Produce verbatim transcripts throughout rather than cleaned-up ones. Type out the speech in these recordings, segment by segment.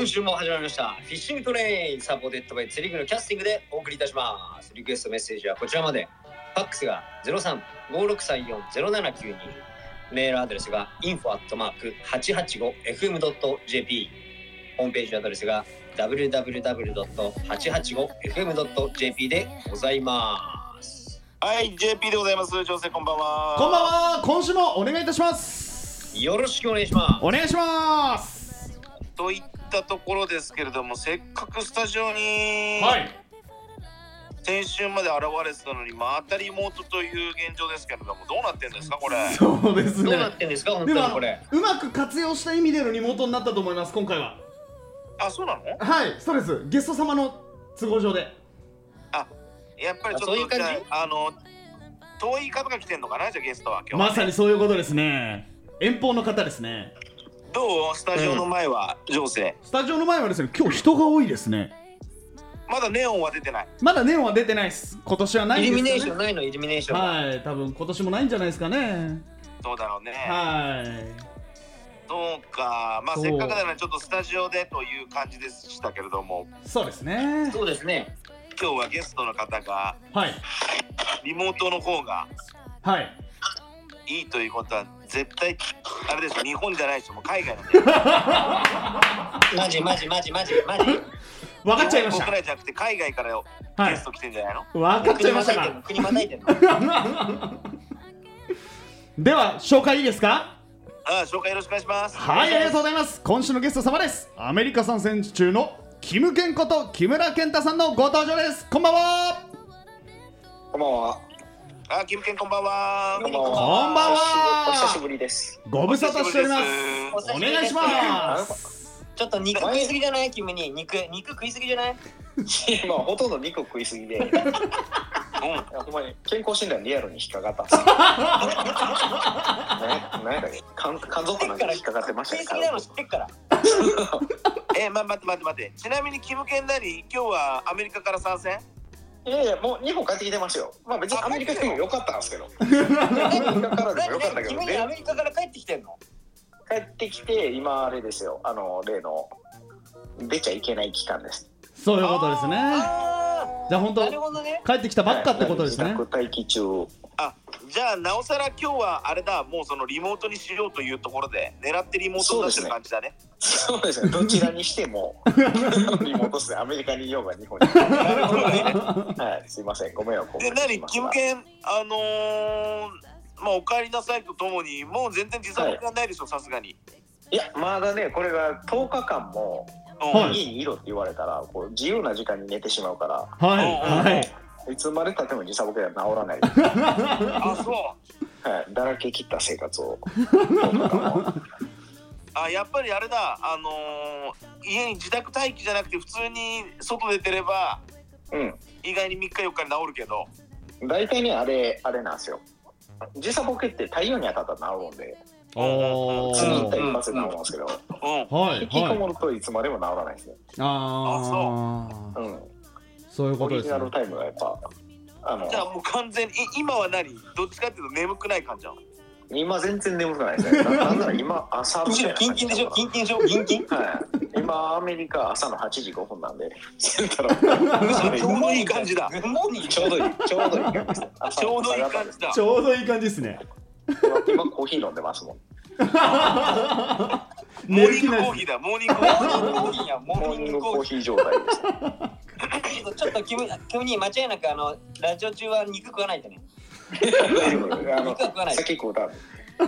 今週も始まりましたフィッシングトレインサポーテッドバイ釣り具のキャスティングでお送りいたします。リクエストメッセージはこちらまで。ファックスが ゼロさん ごろくさんよん ゼロななきゅうに、 メールアドレスが インフォ アットマーク はちはちご エフエム ドット ジェーピー、 ホームページアドレスが ダブリューダブリューダブリュー ドット はちはちご エフエム ドット ジェーピー でございます。 はい、 ジェーピー でございます。女性こんばんは。 こんばんは。今週もお願いいたします。 よろしくお願いします。 お願いします。 といったところですけれども、せっかくスタジオに、 はい、 先週まで現れてたのにまたリモートという現状ですけれども、どうなってんですかこれ。 そうですね。 どうなってんですか本当にこれ。 うまく活用した意味でのリモートになったと思います今回は。 あ、そうなの？ はい、そうです。ゲスト様の都合上で。 あ、やっぱりちょっとそういう感じ。 あの遠い方が来てんのかな、じゃあゲストは今日は、ね、 まさにそういうことですね。遠方の方ですね。 どうスタジオの前は情勢、 うん、スタジオの前はですね、今日人が多いですね。 まだネオンは出てない。 まだネオンは出てないです。今年はないですかね。 イルミネーションないの？イルミネーション。 はい、多分今年もないんじゃないですかね。 そうだろうね。 はい。 そうか、まあせっかくならちょっとスタジオでという感じでしたけれども。 そうですね。 そうですね。 今日はゲストの方が、 はい、 リモートの方がはいいいということは絶対あれでしょ、日本じゃないでしょ、もう海外なんで。 マジマジマジマジマジ分かっちゃいました。 国内じゃなくて海外からゲスト来てんじゃないの、 はい、分かっちゃいましたか。 国またいでんのでは紹介いいですか。 ああ、紹介よろしくお願いします。 はい、ありがとうございます。今週のゲスト様です。アメリカ参戦中のキムケンこと木村健太さんのご登場です。こんばんは。 こんばんは。 あ、キムケンこんばんは。 こんばんは。 こんばんは。 お久しぶりです。 ご無沙汰しております。お願いします。 ちょっと肉食いすぎじゃない？キムに肉肉食いすぎじゃない？ まあほとんど肉食いすぎで、うん、ほんまに健康診断リアルに引っかかったんですよ。何やったっけ、肝肝臓かなんか引っかかってましたね。 食いすぎなの知ってっから。 え、ま、待って待って待って。ちなみにキムケンなり今日はアメリカから参戦？ いやいや、もう日本帰ってきてますよ。まあ別にアメリカでもよかったんですけど。アメリカからでもよかったけどね。 君アメリカから帰ってきてんの？ 帰ってきて今あれですよ。あの例の出ちゃいけない期間です。 そういうことですね。じゃあ本当、ね、帰ってきたばっかってことですね。 自宅待機中。 あ、じゃあなおさら今日はあれだ、もうそのリモートにしようというところで狙ってリモートになってる感じだね。 そうですね。どちらにしてもリモートですね。アメリカにいようが日本に。 なるほどね。 はい、すいません。ご迷惑をおかけしました。 で、何キムケン、あのー、まあお帰りなさいとともにもう全然時差ボケがないでしょ、さすがに。 いや、まだね、これがとおかかんもはい、 家にいろって言われたらこう自由な時間に寝てしまうから、 はいはい、 いつまでたっても時差ボケが治らない。 あ、そう、 はい、だらけ切った生活を。 あ、やっぱりあれだ、あのー、家に自宅待機じゃなくて普通に外出てれば、うん、意外にみっかよっかに治るけど、 大体ね、あれあれなんですよ。時差ボケって太陽に当たったら治るんで、 お次に行った一発で治るんですけど、引きこもるといつまでも治らないですね。 ああ、そう、うん、 そういうことですね。 オリジナルタイムがやっぱ、あの、 じゃあもう完全に今は何、どっちかっていうと眠くない感じなの？ 今全然眠くないですね。なんなら今朝みたいなキンキンでしょ、キンキンでしょ、キンキン。 はい。今アメリカ朝のはちじごふんなんで、 ちょうどいい感じだ。 ちょうどいい、ちょうどいい感じ。 ちょうどいい感じだ。 ちょうどいい感じですね。 今コーヒー飲んでますもん。 モーニングコーヒーだ、モーニングコーヒーや、 モーニングコーヒー状態です。 ちょっと君に間違いなくあのラジオ中は肉食わないとね。 肉食わない。先食うた。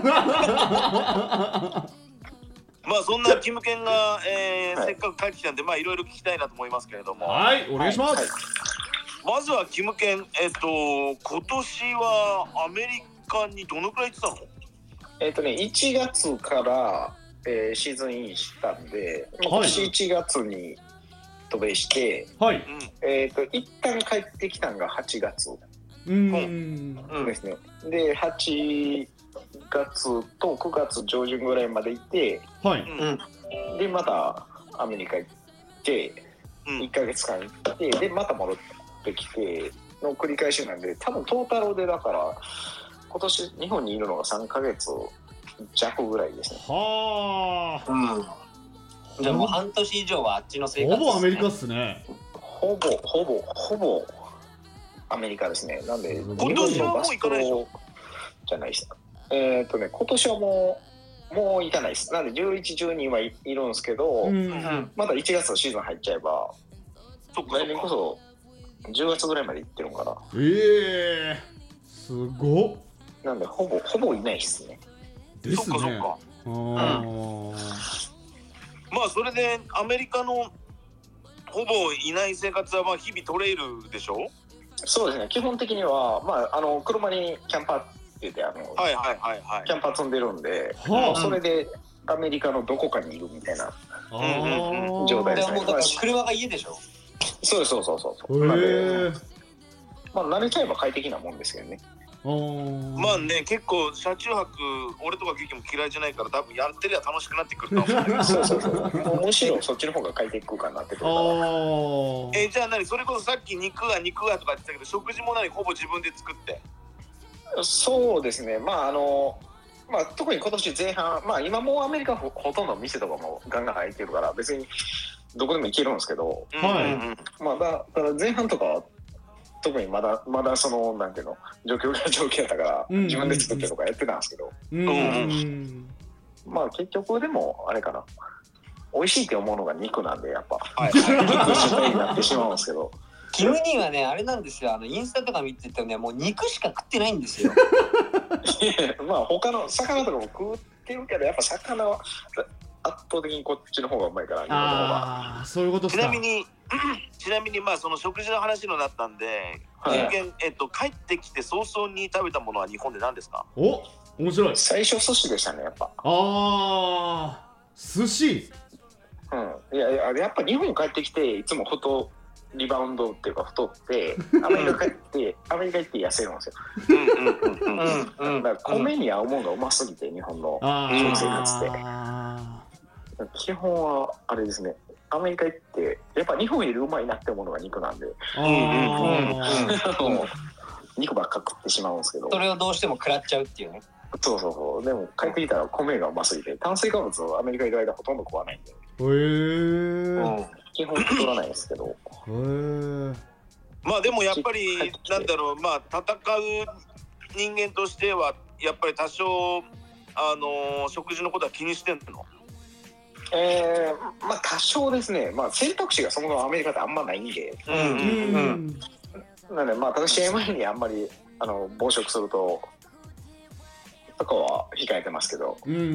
まあそんなキムケンが、えーはい、せっかく帰ってきたんで、まあいろいろ聞きたいなと思いますけれども。 はい、お願いします。はい、 まずはキムケン、えっと今年はアメリカにどのくらい行ってたの？ えっとね、いちがつから、えー、シーズンインしたんで、今年いちがつに渡米して、はい、えっと一旦帰ってきたのがはちがつうんですね。ではちがつとくがつ上旬ぐらいまで行って、はい、うん、でまたアメリカ行っていっかげつかん行ってでまた戻ってきての繰り返しなんで、多分トータルでだから今年日本にいるのがさんかげつ弱ぐらいですね。 はあ、うん、 じゃあもう半年以上はあっちの生活、 ね、ほぼアメリカっすね。 ほぼほぼほぼアメリカですね。なんで今年はもう行かないでしょ。 じゃないです。えー、っとね今年はもうもう行かないです。なんでじゅういち、じゅうにはいるんですけど、うんうん、まだいちがつのシーズン入っちゃえば、そっか来年こそじゅうがつぐらいまで行ってるんかな。 ええー、すごっ。 なんでほぼほぼいないっすね。 ですね。そっかそっか。あ、うん、 まあそれでアメリカのほぼいない生活はまあ日々トレイルでしょ。 そうですね。基本的にはまああの車にキャンパーって言ってあの、 はいはいはいはい、 キャンパー積んでるんで、はあ、それでアメリカのどこかにいるみたいな状態ですね。 だから車が家でしょ。 そうそうそうそうそう。なんで、まあ慣れちゃえば快適なもんですけどね。 まあね、結構車中泊俺とか結構嫌いじゃないから多分やってりゃ楽しくなってくると思う。 そうそうそう。むしろそっちの方が快適空間になってくるから。 えじゃあ何それこそさっき肉が肉がとか言ってたけど食事も何ほぼ自分で作って。 そうですね。まああのまあ特に今年前半まあ今もうアメリカ ほ, ほとんど店とかもガンガン入ってるから別にどこでも行けるんですけど、はい。まあだただ前半とかは特にまだまだそのなんていうの状況が状況やったから、うん、自分で作ってとかやってたんですけど、うんうん、まあ結局でもあれかな美味しいって思うのが肉なんでやっぱ、はい、肉主体になってしまうんですけどキム兄はねあれなんですよあのインスタとか見ててもねもう肉しか食ってないんですよ。 まあ他の魚とかも食ってるけどやっぱ魚は圧倒的にこっちの方がうまいから。 ああそういうことですか。 ちなみにちなみにまあその食事の話になったんで、はい、えっと帰ってきて早々に食べたものは日本で何ですか？ お面白い。 最初寿司でしたねやっぱ。ああ寿司。 うんいやいややっぱ日本帰ってきていつも太リバウンドっていうか太ってアメリカ帰ってアメリカ行って痩せるんですよ。だから米に合うものがうますぎて日本の食生活って基本はあれですね。アメリカ行ってやっぱ日本よりうまいなって思うのが肉なんで肉ばっか食ってしまうんですけどそれをどうしても食らっちゃうっていうね。 そうそうそうでも帰ってきたら米がうますぎて炭水化物をアメリカいる間ほとんど食わないんでへえ、うん、基本太らないですけどへえまあでもやっぱりなんだろうまあ戦う人間としてはやっぱり多少あのー、食事のことは気にしてんの？ えー、まあ多少ですね、まあ、選択肢がそもそもアメリカってあんまないんで、うんうんうん、なのでまあただ試合前にあんまりあの暴食するととかは控えてますけど、うんうんうんうん、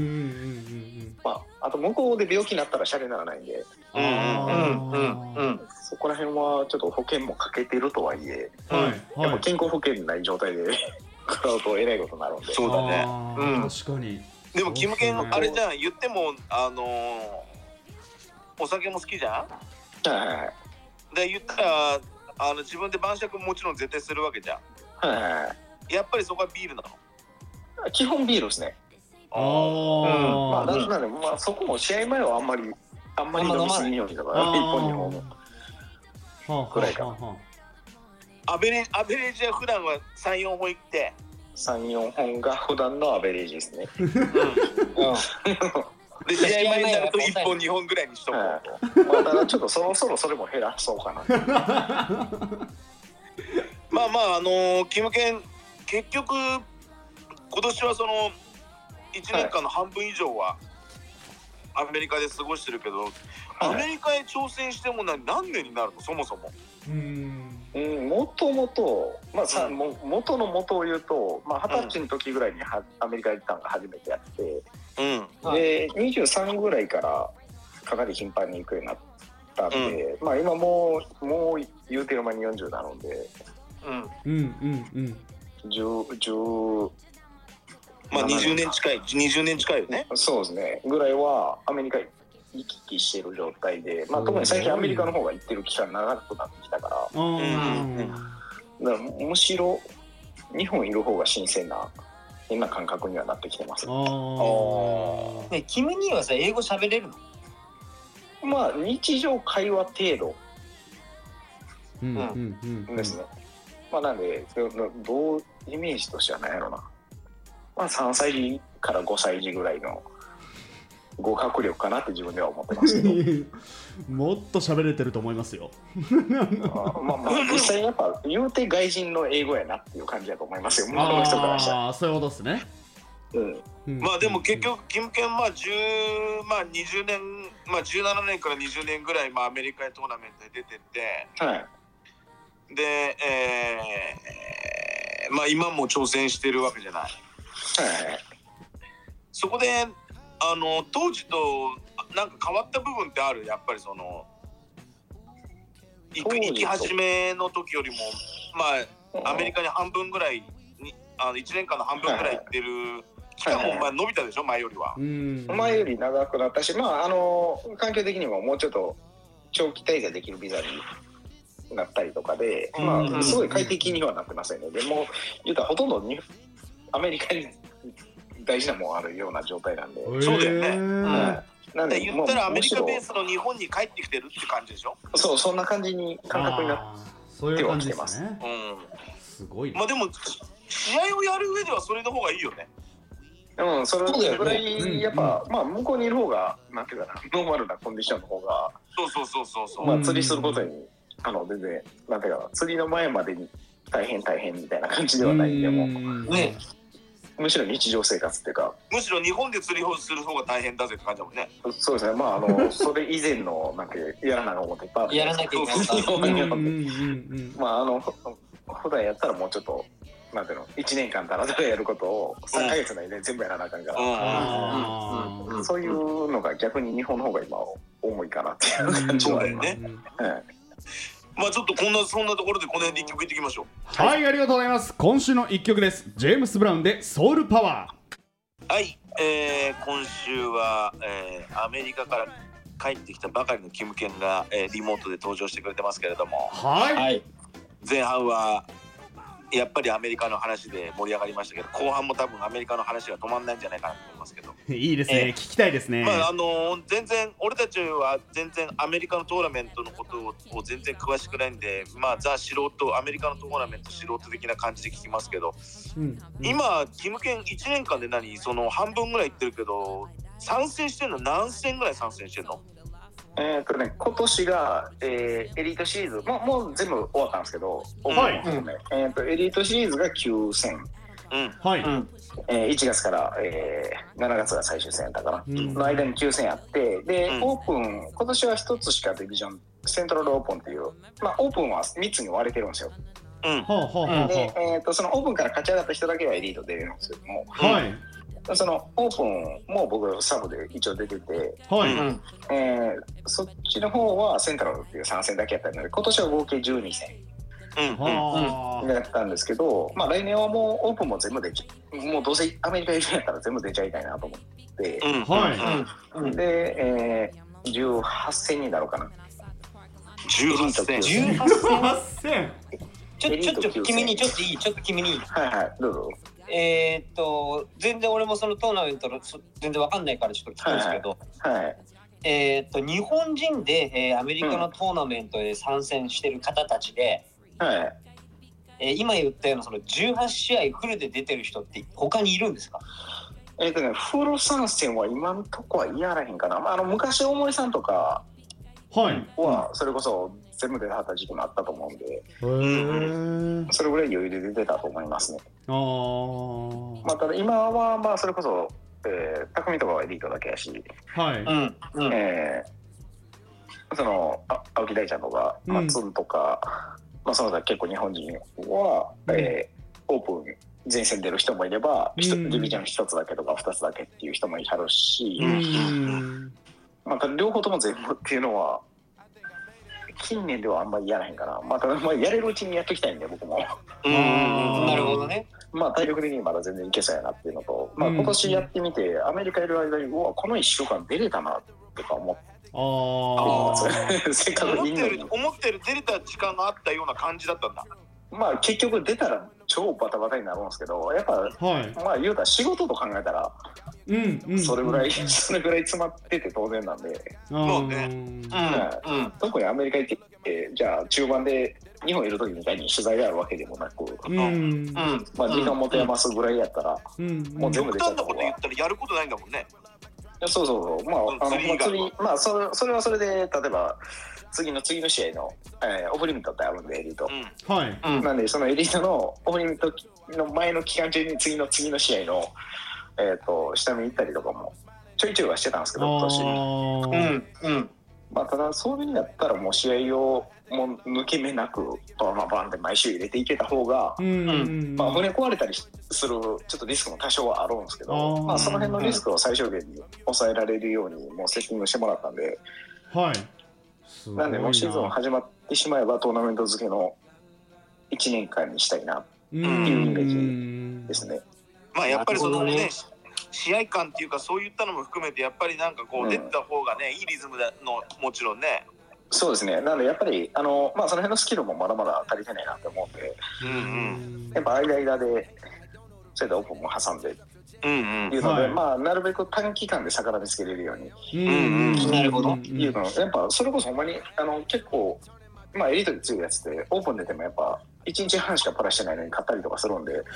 まああと向こうで病気になったらシャレにならないんで、うんうんうんうん、そこら辺はちょっと保険もかけてるとはいえ、はいはい、やっぱ健康保険ない状態で食らうとえらいことになるんで。 そうだね、 うん、確かに。 でもキムケンあれじゃん言ってもあのー、お酒も好きじゃん。 はいはいはい。 で言ったらあの自分で晩酌もちろん絶対するわけじゃん。はいはいはい。やっぱりそこはビールなの？ 基本ビールですね。ああ、うん。まあだからね、まあそこも試合前はあんまりあんまり飲みすぎようにだから一本二本くらいかな。 アベレアベレージは普段は三四本いって。 さん、よんほんが普段のアベレージですね。うんうん、 で試合前になるといっぽんにほんぐらいにしとこうと。まあ、だからちょっとそろそろそれも減らそうかな。 まあまああのー、キムケン結局今年はそのいちねんかんの半分以上はアメリカで過ごしてるけど、はい、アメリカへ挑戦しても何年になるのそもそも。うんうん、もともと、まあさ、うん、も元の元を言うと、まあ、はたちの時ぐらいには、うん、アメリカ行ったのが初めてやって、うん、でにじゅうさんぐらいからかなり頻繁に行くようになったんで、うん、まあ今もうもう言うてる間によんじゅうなので、うんうんうんうん、じゅう、じゅうまあにじゅうねん近いにじゅうねん近いよね。 そうですねぐらいはアメリカ行き来してる状態で、まあ、特に最近アメリカの方が行ってる期間長くなってきたから、うんうん、だからむしろ日本いる方が新鮮な変な感覚にはなってきてます。ああ。ね、キム兄はさ英語喋れるの？ まあ日常会話程度、うんうんうん、ですね。まあなんでどうイメージとしては何やろな。まあさんさい児からごさい児ぐらいの語学力かなって自分では思ってますけどもっと喋れてると思いますよあまあまあ実際やっぱ言うて外人の英語やなっていう感じだと思いますよ、向こうの人からしたら。 ああそういうことですね。 うん、 まあでも結局キムケンまあじゅうまあにじゅうねんまあじゅうななねんからにじゅうねんぐらいまあアメリカへトーナメントで出てって、 はい、 で、えー、まあ今も挑戦してるわけじゃない。はい、そこであの当時となんか変わった部分ってある？やっぱりその行く行き始めの時よりもまあアメリカに半分ぐらいにあのいちねんかんの半分ぐらい行ってる期間もまあ伸びたでしょ、前よりは。 うん前より長くなったし、まああの環境的にももうちょっと長期滞在できるビザになったりとかで、まあすごい快適にはなってませんので、もう言うたらほとんどにアメリカに大事なもんあるような状態なんで。 そうだよね。うん、 なんで言ったらアメリカベースの日本に帰ってきてるって感じでしょ。 そう、そんな感じに感覚になってはきてます。 うん、すごい。 まあでも試合をやる上ではそれの方がいいよね。 うん、それぐらいやっぱ、まあ向こうにいる方がなんていうかな、ノーマルなコンディションの方が、 そうそうそうそうそう。 まあ釣りすることにあの全然なんていうかな、釣りの前までに大変大変みたいな感じではないんで、もね。むしろ日常生活っていうか、 むしろ日本で釣りをする方が大変だぜって感じだもんね。 そうですね。まああのそれ以前のなんかやらなきゃ思っていっぱいある。 やらなきゃいけない。 まああの普段やったらもうちょっとなんていうのいちねんかんたらたらやることをさんかげつ内で全部やらなあかんから、そういうのが逆に日本の方が今重いかなっていう感じはありますね。 まあちょっとこんなそんなところでこの辺で一曲いってきましょう。 はい、はい、ありがとうございます。今週の一曲です。ジェームス・ブラウンでソウルパワー。はい、えー、今週は、えー、アメリカから帰ってきたばかりのキムケンが、えー、リモートで登場してくれてますけれども、 はい、はい、 前半はやっぱりアメリカの話で盛り上がりましたけど、後半も多分アメリカの話が止まんないんじゃないかなと思いますけど。 いいですね、えー、聞きたいですね。 まああのー、全然俺たちは全然アメリカのトーナメントのことを全然詳しくないんで、まあザ素人アメリカのトーナメント素人的な感じで聞きますけど、うんうん、今キムケンいちねんかんで何その半分ぐらいいってるけど、参戦してんの何戦ぐらい参戦してんの？ えーとね、今年が、えー、エリートシリーズ、まあ、もう全部終わったんですけど、はい、うんえー、とエリートシリーズがきゅうせん、うんはいうんえー、いちがつから、えー、しちがつが最終戦やったかな、うん、の間にきゅうせんやってで、うん、オープン今年はひとつしかディビジョンセントラルオープンっていう、まあ、オープンはみっつに割れてるんですよ。うん、で、えー、とそのオープンから勝ち上がった人だけがエリート出れるんですけども、はいそのオープンも僕サブで一応出てて、はいえー、そっちの方はセントラルっていうさん戦だけやったので今年は合計じゅうに戦、うんうん、やったんですけど、まあ、来年はもうオープンも全部出ちゃもうどうせアメリカいるんやったら全部出ちゃいたいなと思って、うんはいうん、で、えー、じゅうはち戦になろうかな。 じゅうはち戦じゅうはち戦ちょっと君にちょっといいちょっと君にはいはいどうぞ。 えー、っと全然俺もそのトーナメントの全然わかんないからちょっと聞くんですけど、はいはい、えー、っと日本人で、えー、アメリカのトーナメントで参戦してる方たちで、うんはいえー、今言ったようなそのじゅうはち試合フルで出てる人って他にいるんですか？ えー、っとねフル参戦は今のとこはやらへんかな、まあ、あの昔大森さんとかはそれこそ全部出た時期もあったと思うんで、へそれぐらい余裕で出てたと思いますね。あまあ、ただ今はまあそれこそ、えー、匠とかはエリートだけやし、はいうんえー、そのあ青木大ちゃんとか松尾とか、うんまあ、その他結構日本人は、うんえー、オープン前線出る人もいれば、うん、ディビジョンひとつだけとかふたつだけっていう人もいはるし、うんまあ、両方とも全部っていうのは近年ではあんまりやらへんかな。まあ、ただまあやれるうちにやっていきたいんで僕も。 うん、なるほどね。 まあ体力的にまだ全然いけそうやなっていうのと、まあ今年やってみてアメリカいる間にうわこのいっしゅうかん出れたなとか思って。ああ。せっかく思ってる思ってる出れた時間があったような感じだったんだ。 まあ結局出たら超バタバタになるんですけど、やっぱ、はい、まあ言うたら仕事と考えたら、うんうん、それぐらい、うん、それぐらい詰まってて当然なんで、そうね、うんうん、特にアメリカ行って、じゃあ中盤で日本いる時みたいに取材があるわけでもなく、うんうん、まあ時間持て余すぐらいやったら、うん、もう全部出ちゃったこと言ったらやることないんだもんね。 そうそうそう、まあ、あの釣り、まあそれ、それはそれで、例えば次の次の試合の、えー、オフリミットってあるんで、エリート。 うん、はい。 なんで、そのエリートのオフリミットの前の期間中に次の次の試合の、えー、と下見行ったりとかもちょいちょいはしてたんですけど、今年。うんうん。まあ、ただ、そういう風になったら、もう試合をもう抜け目なく、バンバンバンって毎週入れていけた方が、うんうんまあ、船壊れたりするちょっとリスクも多少はあるんですけど、まあ、その辺のリスクを最小限に抑えられるようにもうセッティングしてもらったんで、はい、なんでもうシーズン始まってしまえばトーナメント付けのいちねんかんにしたいなっていうイメージですね。 まあ、やっぱりそのね試合感っていうかそういったのも含めてやっぱりなんかこう出た方がね、うん、いいリズムだのもちろんね。 そうですね。なのでやっぱりあのまあその辺のスキルもまだまだ足りてないなって思うんで、うんうん、やっぱ間間でそれでオープンも挟んでっていうので、うんうん、まあなるべく短期間で魚見つけれるように、うんうん、なるほどいうのやっぱそれこそほんまにあの結構まあエリートで強いやつってオープン出てもやっぱいちにちはんしかプラしてないのに勝ったりとかするんで、うん、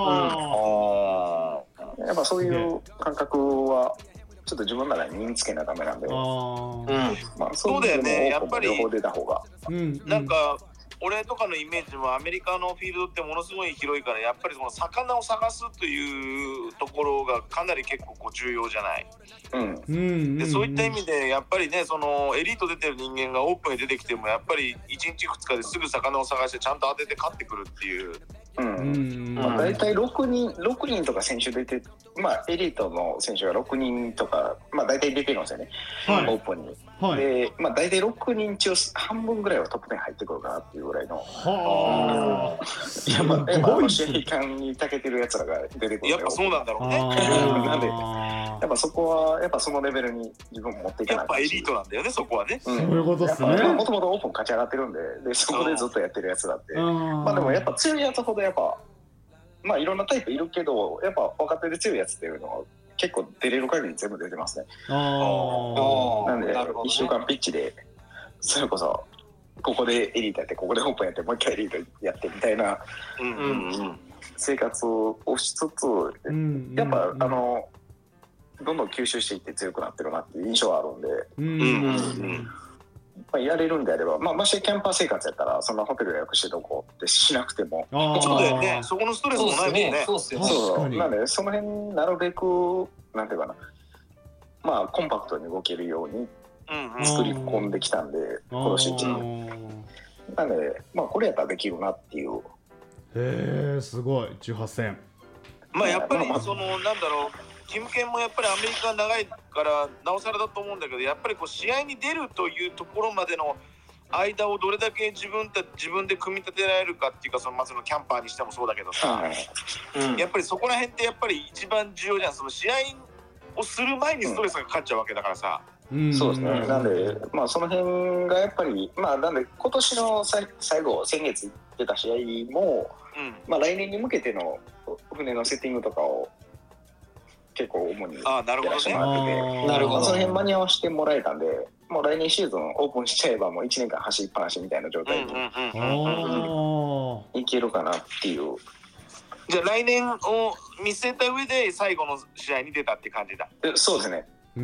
あやっぱそういう感覚はちょっと自分ならに身につけなダメなんで、あ、うんまあ、そうだよね。やっぱり両方出た方が、うん、なんか俺とかのイメージはアメリカのフィールドってものすごい広いからやっぱりその魚を探すというところがかなり結構こう重要じゃない、うん、でそういった意味でやっぱりねそのエリート出てる人間がオープンに出てきてもやっぱりいちにちふつかですぐ魚を探してちゃんと当てて勝ってくるっていう、うんうんまあ、大体ろくにんろくにんとか選手出て、まあ、エリートの選手がろくにんとか、まあ、大体出てるんですよね、はい、オープンに、はい、で、まあ、大体ろくにん中半分ぐらいはトップじゅう入ってくるかなっていうぐらいのはあやっぱやっぱ試合感に長けてるやつらが出てくるやっぱそうなんだろうねなんでやっぱそこはやっぱそのレベルに自分も持っていかないやっぱエリートなんだよねそこはね、 うん、そういうことですねもともとオープン勝ち上がってるんで、でそこでずっとやってるやつだってまあでもやっぱ強いやつほどやっぱまあいろんなタイプいるけどやっぱ若手で強いやつっていうのは結構出れる限り全部出てますね。あなんで、ね、いっしゅうかんピッチでそれこそここでエリートやってここでオープンやってもう一回エリートやってみたいな生活をしつつ、うんうん、やっぱあのどんどん吸収していって強くなってるなっていう印象はあるんで、うんうんうんまあ、やれるんであれば、まあ、ましてキャンパー生活やったらそんなホテル予約してどこってしなくてもそうだよねそこのストレスもないもんねそうですねそうなんでその辺なるべくなんていうかなまあコンパクトに動けるように作り込んできたんで、うんうん、今年いちねんなんでまあこれやったらできるなっていうへえすごいじゅうはっせんまあやっぱりそのなんだろうキムケンもやっぱりアメリカ長いからなおさらだと思うんだけどやっぱりこう試合に出るというところまでの間をどれだけ自分た自分で組み立てられるかっていうかそのまずのキャンパーにしてもそうだけどさ、うん、やっぱりそこら辺ってやっぱり一番重要じゃんその試合をする前にストレスがかかっちゃうわけだからさ、 うん、そうですねなんでまあその辺がやっぱりまあなんで今年の最後先月出た試合も、うんまあ、来年に向けての船のセッティングとかを結構主にやらせてもらっててなるほど、ね、その辺間に合わせてもらえたんでもう来年シーズンオープンしちゃえばもういちねんかん走りっぱなしみたいな状態にいけるかなっていうじゃあ来年を見据えた上で最後の試合に出たって感じだそうですねうん、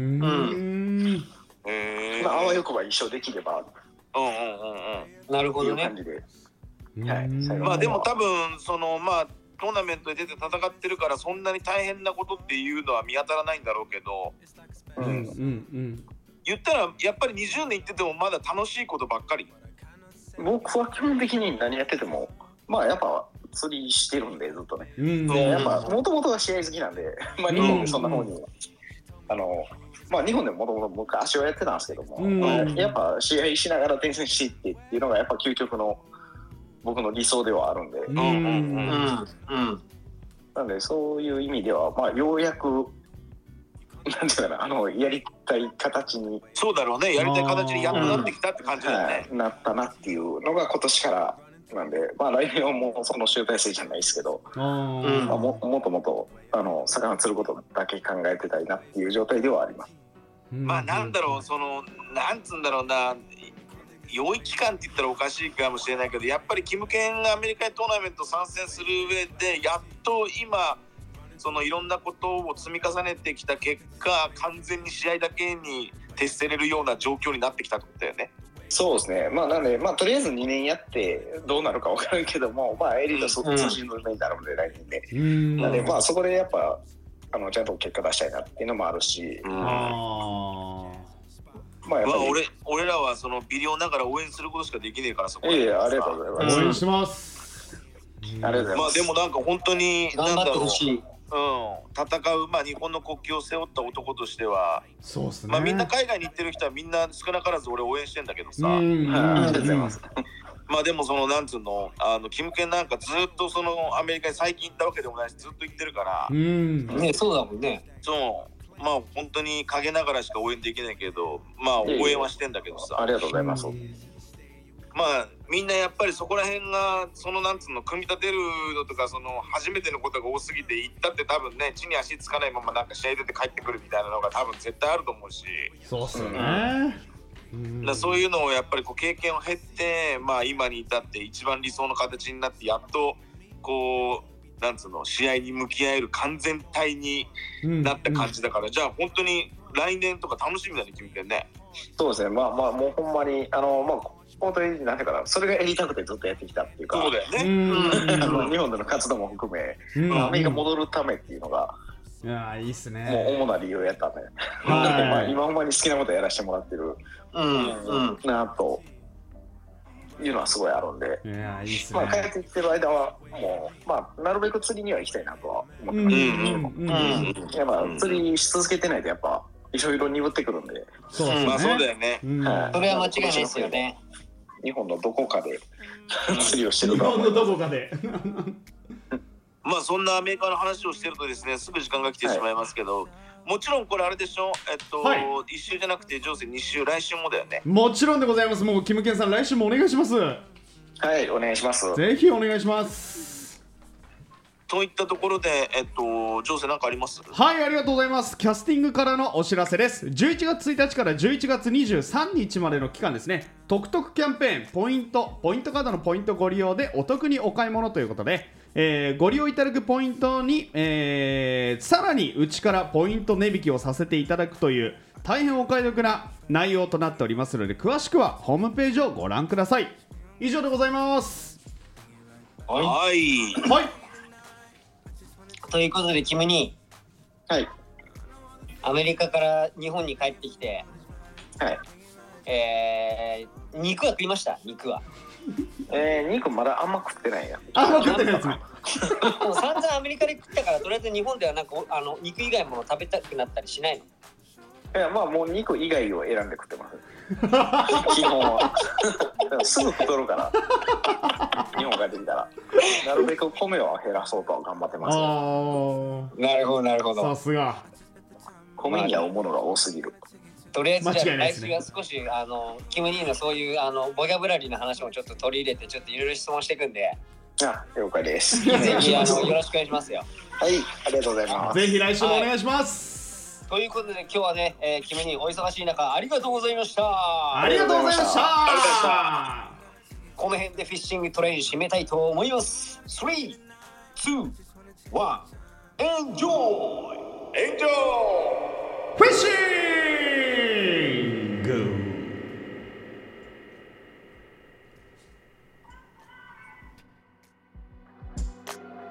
えー、まああわよくば一生できればうんうんうんうんなるほどねっていう感じで、 はい、まあでも多分そのまあトーナメントで出て戦ってるからそんなに大変なことっていうのは見当たらないんだろうけど、うんうんうん、言ったらやっぱりにじゅうねんいっててもまだ楽しいことばっかり僕は基本的に何やっててもまあやっぱ釣りしてるんでずっとね、うん、でやっぱもともとは試合好きなんで、まあ、日本でそんな方に、うん、あのまあ日本でももともと僕足をやってたんですけども、うんまあ、やっぱ試合しながら転戦していってっていうのがやっぱ究極の僕の理想ではあるんで、うんうんうんうん、なんでそういう意味では、まあ、ようやくなんていうかなあのやりたい形にそうだろうねやりたい形にやっとなってきたって感じだよね、 うん、なったなっていうのが今年からなんで、まあ、来年はもうその集大成じゃないですけど、うんまあ、も, もっともっとあの魚釣ることだけ考えてたいなっていう状態ではあります。 まあなんだろうそのなんつうんだろうな養育期間って言ったらおかしいかもしれないけどやっぱりキムケンがアメリカトーナメント参戦する上でやっと今そのいろんなことを積み重ねてきた結果、完全に試合だけに徹せれるような状況になってきたってことだよね。 そうですね。まあなんで、まあとりあえずにねんやってどうなるか分からんけども、まあエリート通信の目になるので来年で、うん、なのでまあそこでやっぱあのちゃんと結果出したいなっていうのもあるし、うん、あまあやっぱり、俺俺らはその微量ながら応援することしかできねえからそこで。 いやありがとうございます。 応援します。 ありがとうございます。 まあでもなんか本当に頑張ってほしい。 うん、戦う、まあ、日本の国旗を背負った男としては、 そうっすね、 まあ、みんな海外に行ってる人はみんな少なからず俺応援してんだけどさ、 ありがとうございます。 まあでもそのなんつうの、あのキムケンなんかずっとそのアメリカに最近行ったわけでもないしずっと行ってるから、 うんね、そうだもんね。 そうまあ本当に陰ながらしか応援できないけど、まあ応援はしてんだけどさ、 ありがとうございます。 まあみんなやっぱりそこら辺がそのなんつうの組み立てるのとかその初めてのことが多すぎて行ったって多分ね地に足つかないままなんか試合出て帰ってくるみたいなのが多分絶対あると思うし、 そうっすよね、 うん、だそういうのをやっぱりこう経験を経ってまあ今に至って一番理想の形になってやっとこうなんつうの試合に向き合える完全体になった感じだから、うん、じゃあ本当に来年とか楽しみだね君ね。 そうですね。まあまあもうほんまにあのまあ本当になんていうかな、それがやりたくてずっとやってきたっていうか、 そうだよね。 うんあの日本での活動も含め、うん、アメリカ戻るためっていうのが、 いやいいっすね。 もう主な理由をやったんで、はいまあ、今ほんまに好きなことやらせてもらってる、うんうん、なというのはすごいあるんで、 いやいいっすね。 まあ帰ってきてる間はもうまあなるべく釣りには行きたいなとは思ってます。やっぱ釣りし続けてないとやっぱいろいろ鈍ってくるんで、 そうですね。 まあそうだよね。 うんはい、それは間違いないですよね。 日本のどこかで釣りをしてる日本のどこかでまあそんなアメリカの話をしてるとですねすぐ時間が来てしまいますけど、はい、もちろんこれあれでしょえっと、はい、いっ週じゃなくて上手に週来週もだよね。 もちろんでございます。もうキムケンさん来週もお願いします。 はいお願いします。 ぜひお願いします。 といったところで、えっと、ジョーセなんかあります？ はい、ありがとうございます。キャスティングからのお知らせです。じゅういちがつついたちからじゅういちがつにじゅうさんにちまでの期間ですね、トクトクキャンペーン、ポイント、ポイントカードのポイントご利用でお得にお買い物ということで、えー、ご利用いただくポイントに、えー、さらにうちからポイント値引きをさせていただくという大変お買い得な内容となっておりますので、詳しくはホームページをご覧ください。以上でございます。 はい。 はい。 ということでキム兄、 はい、 アメリカから日本に帰ってきて、 はい、 えー、肉は食いました？肉はえー、肉まだあんま食ってないや。 あんま食ってないやつね。 もう散々アメリカで食ったからとりあえず日本ではなんかあの肉以外も食べたくなったりしないの？ いやまあもう肉以外を選んで食ってます基本はすぐ太るから日本帰ってきたらなるべく米を減らそうとは頑張ってます、 ね、なるほどなるほど。 さすが米に合うものが多すぎる。 とりあえずじゃあ来週は少しあのキム兄のそういうあのボキャブラリーの話もちょっと取り入れてちょっといろいろ質問していくんで、 あ了解です。 ぜひあのよろしくお願いしますよ。 はいありがとうございます。 ぜひ来週もお願いします、 はい、ということで今日はね、えー、キム兄お忙しい中ありがとうございました。 ありがとうございました。ありがとうございました。 この辺でフィッシングトレイン締めたいと思います。スリー、ツー、ワン、エンジョイエンジョイフィッシング